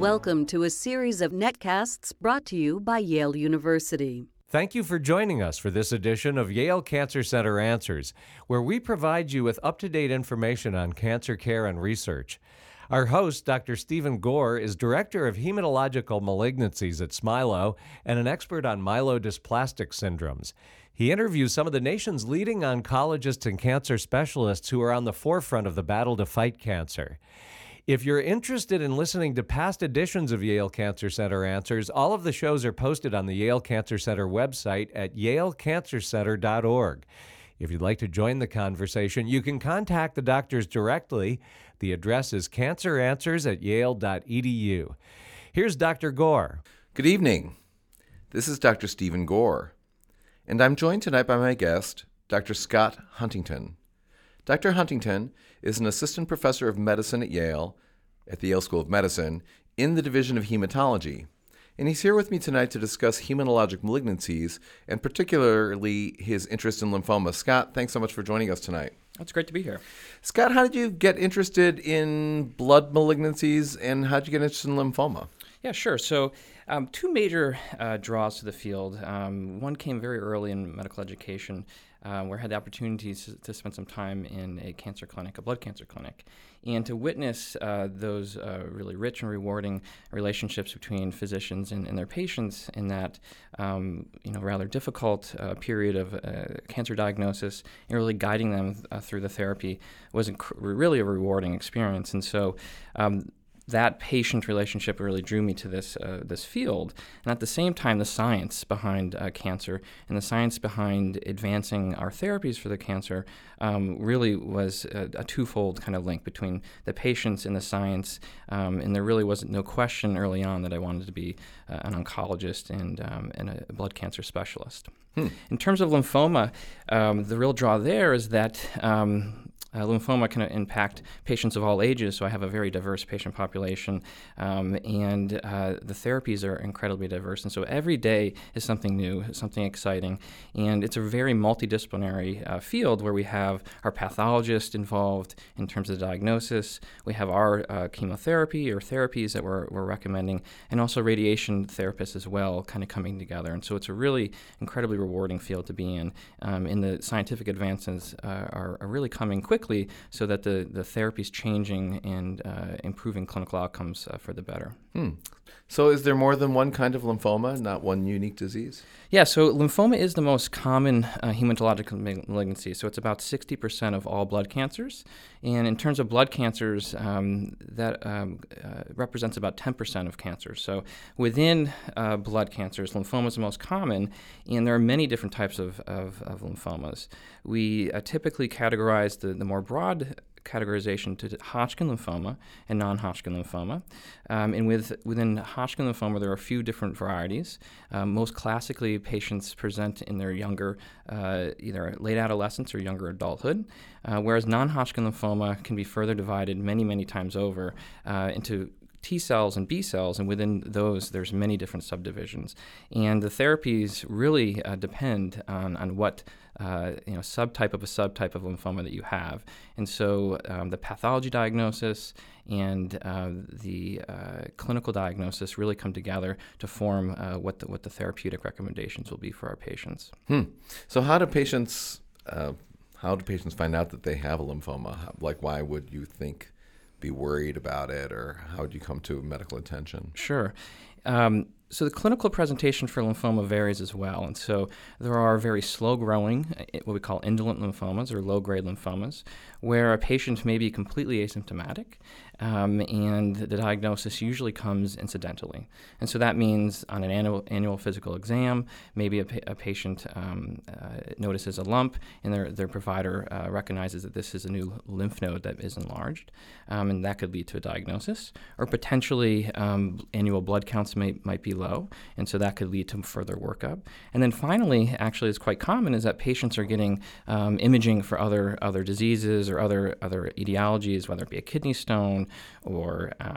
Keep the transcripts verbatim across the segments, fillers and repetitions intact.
Welcome to a series of netcasts brought to you by Yale University. Thank you for joining us for this edition of Yale Cancer Center Answers, where we provide you with up-to-date information on cancer care and research. Our host, Doctor Stephen Gore, is Director of Hematological Malignancies at Smilow and an expert on myelodysplastic syndromes. He interviews some of the nation's leading oncologists and cancer specialists who are on the forefront of the battle to fight cancer. If you're interested in listening to past editions of Yale Cancer Center Answers, all of the shows are posted on the Yale Cancer Center website at yale cancer center dot org. If you'd like to join the conversation, you can contact the doctors directly. The address is cancer answers at yale dot e d u. Here's Doctor Gore. Good evening. This is Doctor Stephen Gore, and I'm joined tonight by my guest, Doctor Scott Huntington. Doctor Huntington is an assistant professor of medicine at Yale, at the Yale School of Medicine, in the Division of Hematology. And he's here with me tonight to discuss hematologic malignancies, and particularly his interest in lymphoma. Scott, thanks so much for joining us tonight. It's great to be here. Scott, how did you get interested in blood malignancies, and how did you get interested in lymphoma? Yeah, sure. So um, two major uh, draws to the field. Um, one came very early in medical education, uh, where I had the opportunity to, to spend some time in a cancer clinic, a blood cancer clinic, and to witness uh, those uh, really rich and rewarding relationships between physicians and, and their patients in that um, you know rather difficult uh, period of uh, cancer diagnosis, and really guiding them uh, through the therapy was inc- really a rewarding experience. And so um, that patient relationship really drew me to this uh, this field, and at the same time, the science behind uh, cancer and the science behind advancing our therapies for the cancer um, really was a, a twofold kind of link between the patients and the science. Um, and there really wasn't no question early on that I wanted to be uh, an oncologist and um, and a blood cancer specialist. Hmm. In terms of lymphoma, um, the real draw there is that Um, Uh, lymphoma can impact patients of all ages, so I have a very diverse patient population, um, and uh, the therapies are incredibly diverse. And so every day is something new, something exciting, and it's a very multidisciplinary uh, field where we have our pathologist involved in terms of the diagnosis, we have our uh, chemotherapy or therapies that we're, we're recommending, and also radiation therapists as well kind of coming together. And so it's a really incredibly rewarding field to be in, um, and the scientific advances uh, are, are really coming quickly, so that the, the therapy is changing and uh, improving clinical outcomes uh, for the better. Hmm. So is there more than one kind of lymphoma, not one unique disease? Yeah, so lymphoma is the most common uh, hematologic malignancy. So it's about sixty percent of all blood cancers. And in terms of blood cancers, um, that um, uh, represents about ten percent of cancers. So within uh, blood cancers, lymphoma is the most common, and there are many different types of, of, of lymphomas. We uh, typically categorize the, the more broad categorization to Hodgkin lymphoma and non-Hodgkin lymphoma. Um, and with, within Hodgkin lymphoma, there are a few different varieties. Um, most classically, patients present in their younger, uh, either late adolescence or younger adulthood, uh, whereas non-Hodgkin lymphoma can be further divided many, many times over uh, into T cells and B cells, and within those, there's many different subdivisions. And the therapies really uh, depend on, on what uh, you know subtype of a subtype of lymphoma that you have. And so um, the pathology diagnosis and uh, the uh, clinical diagnosis really come together to form uh, what the what the therapeutic recommendations will be for our patients. Hmm. So how do patients uh, how do patients find out that they have a lymphoma? Like, why would you think be worried about it, or how would you come to medical attention? Sure. Um, so the clinical presentation for lymphoma varies as well. And so there are very slow-growing, what we call indolent lymphomas or low-grade lymphomas, where a patient may be completely asymptomatic, um, and the diagnosis usually comes incidentally. And so that means on an annual, annual physical exam, maybe a, pa- a patient um, uh, notices a lump, and their, their provider uh, recognizes that this is a new lymph node that is enlarged, um, and that could lead to a diagnosis. Or potentially um, annual blood counts may, might be low, and so that could lead to further workup. And then finally, actually, it's quite common is that patients are getting um, imaging for other other diseases or other other etiologies, whether it be a kidney stone or um,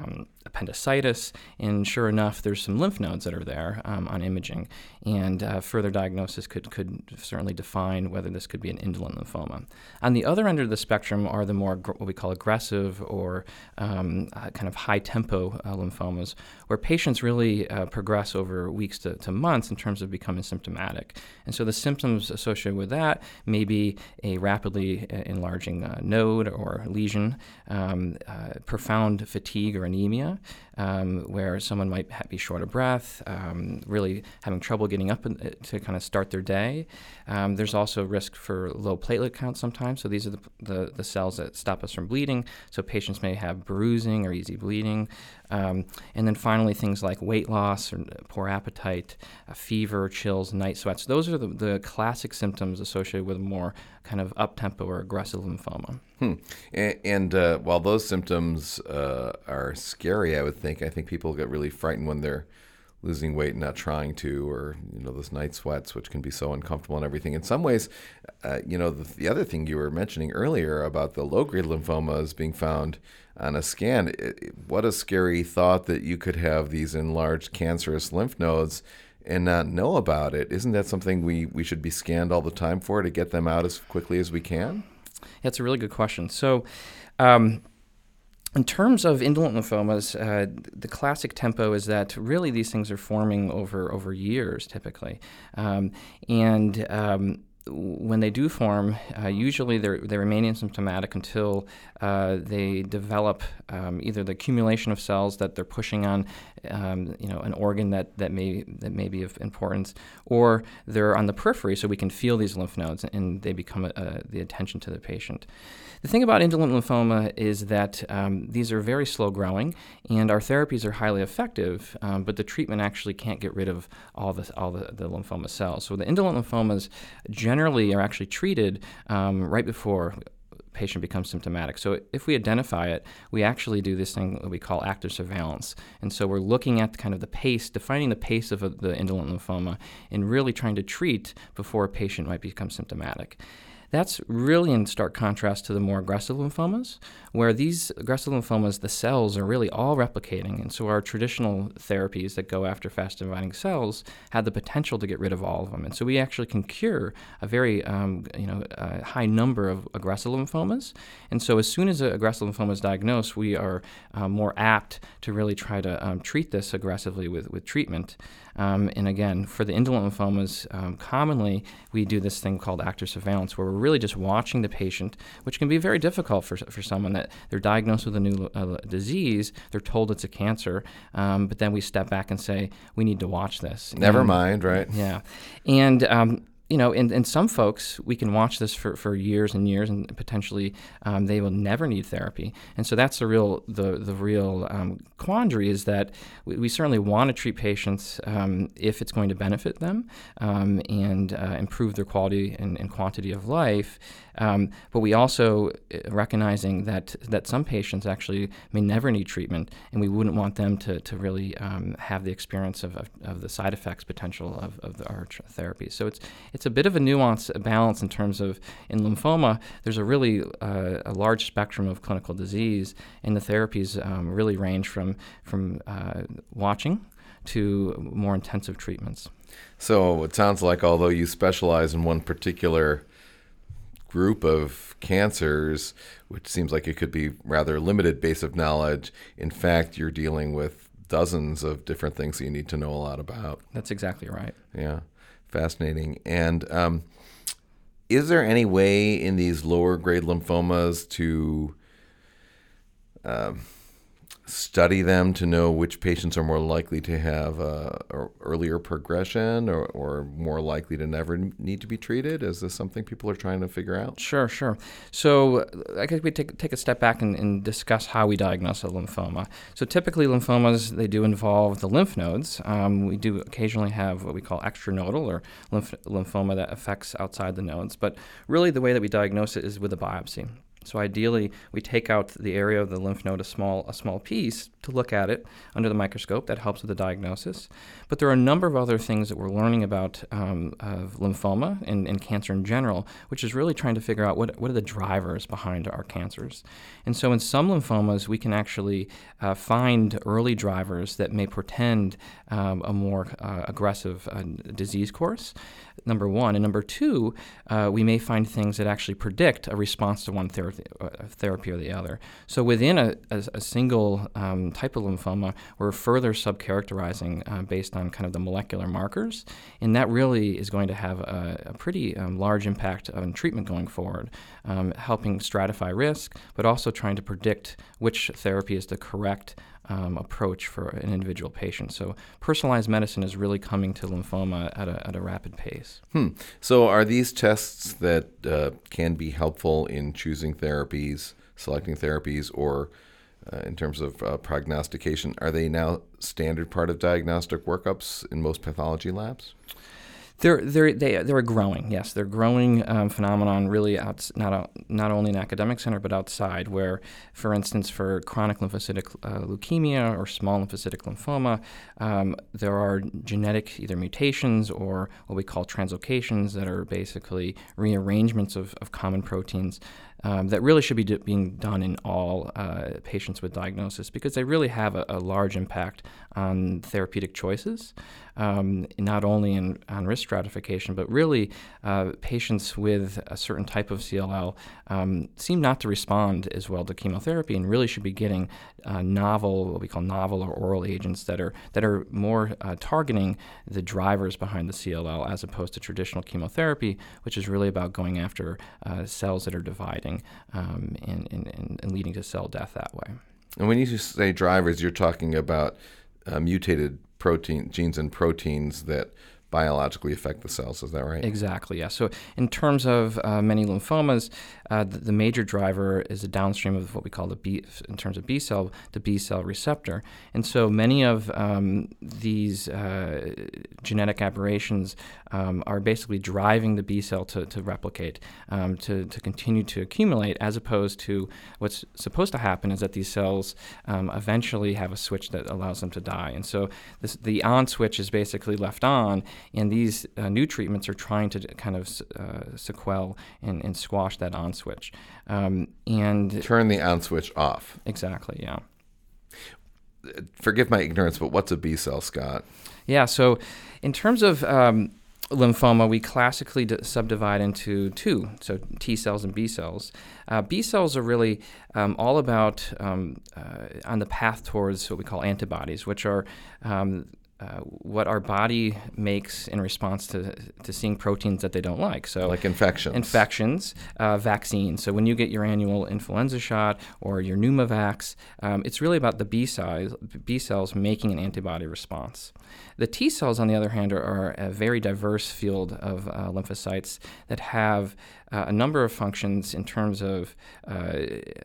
appendicitis, and sure enough, there's some lymph nodes that are there um, on imaging, and uh, further diagnosis could, could certainly define whether this could be an indolent lymphoma. On the other end of the spectrum are the more gr- what we call aggressive or um, uh, kind of high-tempo uh, lymphomas, where patients really uh, progress over weeks to, to months in terms of becoming symptomatic. And so the symptoms associated with that may be a rapidly uh, enlarging uh, node or lesion, um, uh, profound fatigue or anemia, um, where someone might ha- be short of breath, um, really having trouble getting up in, uh, to kind of start their day. Um, there's also risk for low platelet count sometimes. So these are the, the, the cells that stop us from bleeding. So patients may have bruising or easy bleeding. Um, and then finally, things like weight loss or poor appetite, uh, fever, chills, night sweats. Those are the, the classic symptoms associated with more kind of up-tempo or aggressive lymphoma. Hmm. And, and uh, while those symptoms uh, are scary, I would think, I think people get really frightened when they're losing weight and not trying to, or, you know, those night sweats, which can be so uncomfortable and everything. In some ways, uh, you know, the, the other thing you were mentioning earlier about the low-grade lymphomas being found on a scan, it, what a scary thought that you could have these enlarged cancerous lymph nodes and not know about it. Isn't that something we, we should be scanned all the time for to get them out as quickly as we can? That's a really good question. So, um, in terms of indolent lymphomas, uh, the classic tempo is that really these things are forming over over years typically, um, and um, when they do form, uh, usually they they remain asymptomatic until uh, they develop um, either the accumulation of cells that they're pushing on, um, you know, an organ that, that may that may be of importance, or they're on the periphery, so we can feel these lymph nodes and they become uh, the attention to the patient. The thing about indolent lymphoma is that um, these are very slow growing, and our therapies are highly effective, um, but the treatment actually can't get rid of all the all the, the lymphoma cells. So the indolent lymphomas generally are actually treated um, right before patient becomes symptomatic. So if we identify it, we actually do this thing that we call active surveillance. And so we're looking at kind of the pace, defining the pace of a, the indolent lymphoma, and really trying to treat before a patient might become symptomatic. That's really in stark contrast to the more aggressive lymphomas, where these aggressive lymphomas, the cells are really all replicating. And so our traditional therapies that go after fast-dividing cells have the potential to get rid of all of them. And so we actually can cure a very um, you know, uh, high number of aggressive lymphomas. And so as soon as an aggressive lymphoma is diagnosed, we are uh, more apt to really try to um, treat this aggressively with, with treatment. Um, and again, for the indolent lymphomas, um, commonly we do this thing called active surveillance, where we're really just watching the patient, which can be very difficult for for someone that they're diagnosed with a new uh, disease, they're told it's a cancer, um, but then we step back and say, we need to watch this. Never and, mind, right? Yeah. And um, you know, in, in some folks, we can watch this for, for years and years, and potentially um, they will never need therapy. And so that's the real the the real um, quandary is that we, we certainly want to treat patients um, if it's going to benefit them um, and uh, improve their quality and, and quantity of life. Um, but we also uh, recognizing that that some patients actually may never need treatment, and we wouldn't want them to to really um, have the experience of, of, of the side effects potential of, of the, our therapies. So it's it's a bit of a nuance, a balance in terms of in lymphoma, there's a really uh, a large spectrum of clinical disease, and the therapies um, really range from from uh, watching to more intensive treatments. So it sounds like although you specialize in one particular group of cancers, which seems like it could be rather limited base of knowledge, in fact, you're dealing with dozens of different things that you need to know a lot about. That's exactly right. Yeah, fascinating. And um, is there any way in these lower grade lymphomas to um, study them to know which patients are more likely to have uh, a earlier progression or, or more likely to never need to be treated? Is this something people are trying to figure out? Sure, sure. So I guess we take take a step back and, and discuss how we diagnose a lymphoma. So typically lymphomas, they do involve the lymph nodes. Um, we do occasionally have what we call extranodal or lymph, lymphoma that affects outside the nodes. But really the way that we diagnose it is with a biopsy. So ideally, we take out the area of the lymph node, a small, a small piece, to look at it under the microscope. That helps with the diagnosis. But there are a number of other things that we're learning about um, of lymphoma and, and cancer in general, which is really trying to figure out what, what are the drivers behind our cancers. And so in some lymphomas, we can actually uh, find early drivers that may portend um, a more uh, aggressive uh, disease course, number one. And number two, uh, we may find things that actually predict a response to one therapy. therapy or the other. So within a, a, a single um, type of lymphoma, we're further subcharacterizing uh, based on kind of the molecular markers, and that really is going to have a, a pretty um, large impact on treatment going forward, um, helping stratify risk, but also trying to predict which therapy is the correct Um, approach for an individual patient. So personalized medicine is really coming to lymphoma at a, at a rapid pace. Hmm. So are these tests that uh, can be helpful in choosing therapies, selecting therapies, or uh, in terms of uh, prognostication, are they now standard part of diagnostic workups in most pathology labs? They're they're they they're a growing yes they're growing um, phenomenon really out, not out, not only in academic center but outside, where, for instance, for chronic lymphocytic uh, leukemia or small lymphocytic lymphoma, um, there are genetic either mutations or what we call translocations that are basically rearrangements of, of common proteins Um, that really should be do- being done in all uh, patients with diagnosis, because they really have a, a large impact on therapeutic choices, um, not only in, on risk stratification, but really uh, patients with a certain type of C L L um, seem not to respond as well to chemotherapy and really should be getting uh, novel, what we call novel or oral agents that are that are more uh, targeting the drivers behind the C L L, as opposed to traditional chemotherapy, which is really about going after uh, cells that are dividing um, and, and, and leading to cell death that way. And when you say drivers, you're talking about uh, mutated protein genes and proteins that biologically affect the cells. Is that right? Exactly, yeah. So in terms of uh, many lymphomas, uh, the, the major driver is a downstream of what we call the B, in terms of B cell, the B cell receptor. And so many of um, these uh, genetic aberrations um, are basically driving the B cell to, to replicate, um, to, to continue to accumulate, as opposed to what's supposed to happen is that these cells um, eventually have a switch that allows them to die. And so this, the on switch is basically left on, and these uh, new treatments are trying to kind of uh, sequel and, and squash that on switch. Um, and turn the on switch off. Exactly, yeah. Forgive my ignorance, but what's a B cell, Scott? Yeah, so in terms of um, lymphoma, we classically d- subdivide into two, so T cells and B cells. Uh, B cells are really um, all about um, uh, on the path towards what we call antibodies, which are um, Uh, what our body makes in response to to seeing proteins that they don't like. So like infections. Infections, uh, vaccines. So when you get your annual influenza shot or your Pneumovax, um, it's really about the B cells, B cells making an antibody response. The T cells, on the other hand, are, are a very diverse field of uh, lymphocytes that have uh, a number of functions in terms of uh,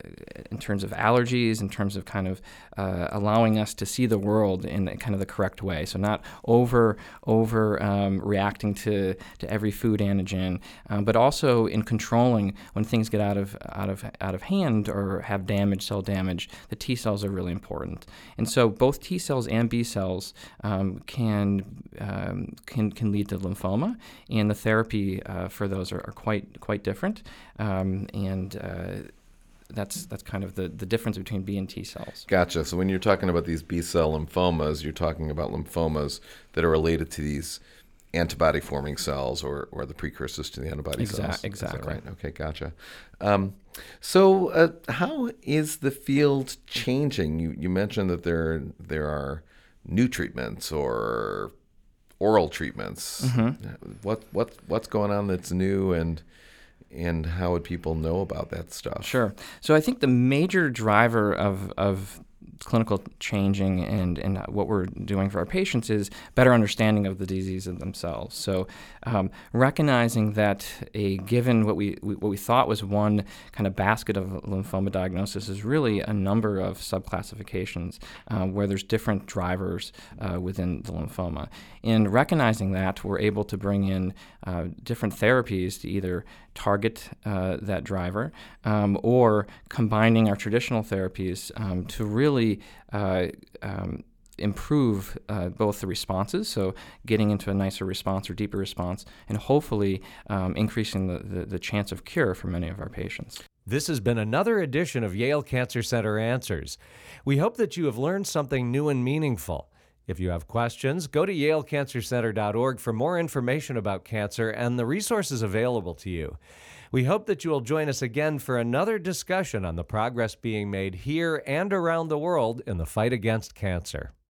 in terms of allergies, in terms of kind of uh, allowing us to see the world in kind of the correct way. So not over over um, reacting to, to every food antigen, um, but also in controlling when things get out of out of out of hand or have damage, cell damage. The T cells are really important, and so both T cells and B cells um, can um, can can lead to lymphoma, and the therapy uh, for those are, are quite quite different, um, and uh, that's that's kind of the, the difference between B and T cells. Gotcha. So when you're talking about these B cell lymphomas, you're talking about lymphomas that are related to these antibody-forming cells or, or the precursors to the antibody Exa- cells. Exactly. Is that right? Okay, gotcha. Um, so uh, how is the field changing? You you mentioned that there there are new treatments or oral treatments. Mm-hmm. What what what's going on that's new, and and how would people know about that stuff? Sure. So I think the major driver of of clinical changing and, and what we're doing for our patients is better understanding of the disease themselves. So um, recognizing that a given what we, we what we thought was one kind of basket of lymphoma diagnosis is really a number of subclassifications uh, where there's different drivers uh, within the lymphoma. And recognizing that, we're able to bring in uh, different therapies to either target uh, that driver, um, or combining our traditional therapies um, to really uh, um, improve uh, both the responses, so getting into a nicer response or deeper response, and hopefully um, increasing the, the, the chance of cure for many of our patients. This has been another edition of Yale Cancer Center Answers. We hope that you have learned something new and meaningful. If you have questions, go to yale cancer center dot org for more information about cancer and the resources available to you. We hope that you will join us again for another discussion on the progress being made here and around the world in the fight against cancer.